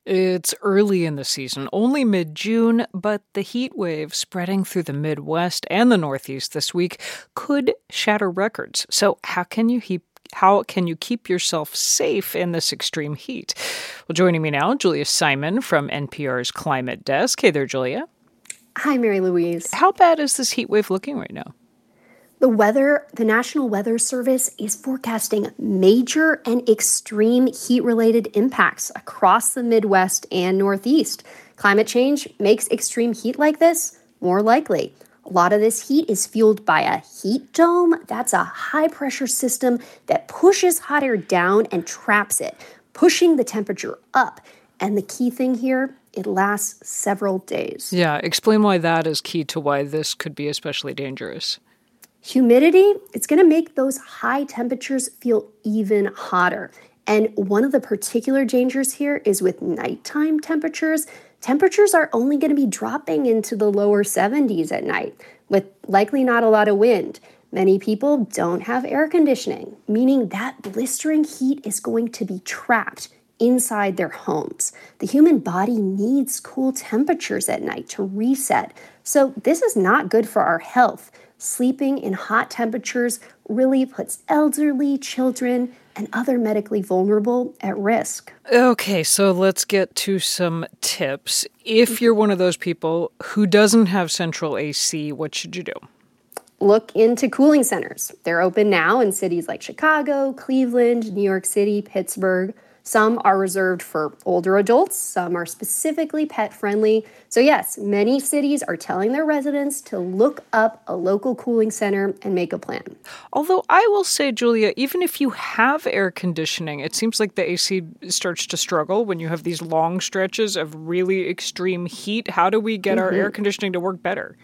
It's early in the season, only mid-June, but the heat wave spreading through the Midwest and the Northeast this week could shatter records. So how can you keep yourself safe in this extreme heat? Well, joining me now, Julia Simon from NPR's Climate Desk. Hey there, Julia. Hi, Mary Louise. How bad is this heat wave looking right now? The National Weather Service is forecasting major and extreme heat-related impacts across the Midwest and Northeast. Climate change makes extreme heat like this more likely. A lot of this heat is fueled by a heat dome. That's a high-pressure system that pushes hot air down and traps it, pushing the temperature up. And the key thing here, it lasts several days. Yeah, explain why that is key to why this could be especially dangerous. Humidity, it's going to make those high temperatures feel even hotter. And one of the particular dangers here is with nighttime temperatures. Temperatures are only going to be dropping into the lower 70s at night, with likely not a lot of wind. Many people don't have air conditioning, meaning that blistering heat is going to be trapped inside their homes. The human body needs cool temperatures at night to reset. So this is not good for our health. Sleeping in hot temperatures really puts elderly, children, and other medically vulnerable at risk. Okay, so let's get to some tips. If you're one of those people who doesn't have central AC, what should you do? Look into cooling centers. They're open now in cities like Chicago, Cleveland, New York City, Pittsburgh. Some are reserved for older adults. Some are specifically pet-friendly. So yes, many cities are telling their residents to look up a local cooling center and make a plan. Although I will say, Julia, even if you have air conditioning, it seems like the AC starts to struggle when you have these long stretches of really extreme heat. How do we get our air conditioning to work better?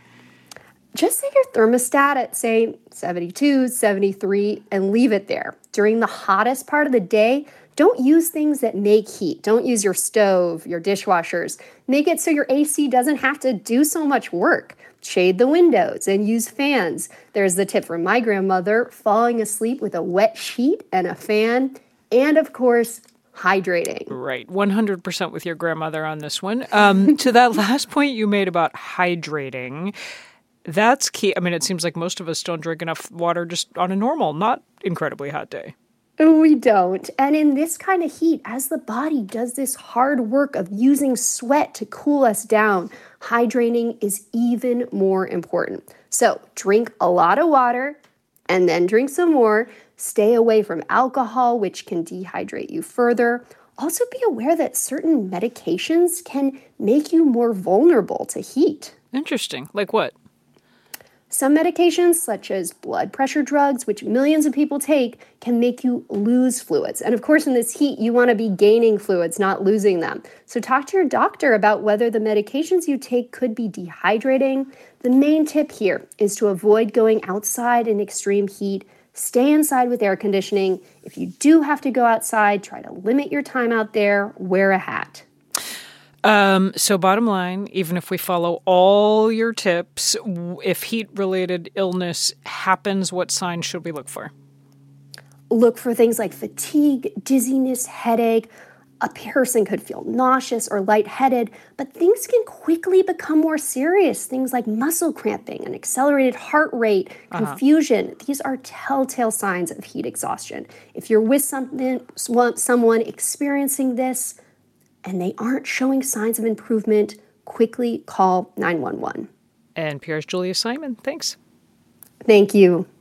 Just set your thermostat at, say, 72, 73, and leave it there. During the hottest part of the day, don't use things that make heat. Don't use your stove, your dishwashers. Make it so your AC doesn't have to do so much work. Shade the windows and use fans. There's the tip from my grandmother, falling asleep with a wet sheet and a fan. And of course, hydrating. Right. 100% with your grandmother on this one. To that last point you made about hydrating, that's key. I mean, it seems like most of us don't drink enough water just on a normal, not incredibly hot day. We don't. And in this kind of heat, as the body does this hard work of using sweat to cool us down, hydrating is even more important. So drink a lot of water and then drink some more. Stay away from alcohol, which can dehydrate you further. Also be aware that certain medications can make you more vulnerable to heat. Interesting. Like what? Some medications, such as blood pressure drugs, which millions of people take, can make you lose fluids. And of course, in this heat, you want to be gaining fluids, not losing them. So talk to your doctor about whether the medications you take could be dehydrating. The main tip here is to avoid going outside in extreme heat. Stay inside with air conditioning. If you do have to go outside, try to limit your time out there. Wear a hat. So bottom line, even if we follow all your tips, if heat-related illness happens, what signs should we look for? Look for things like fatigue, dizziness, headache. A person could feel nauseous or lightheaded, but things can quickly become more serious. Things like muscle cramping, an accelerated heart rate, confusion. These are telltale signs of heat exhaustion. If you're with someone experiencing this, and they aren't showing signs of improvement, quickly call 911. NPR's Julia Simon. Thanks. Thank you.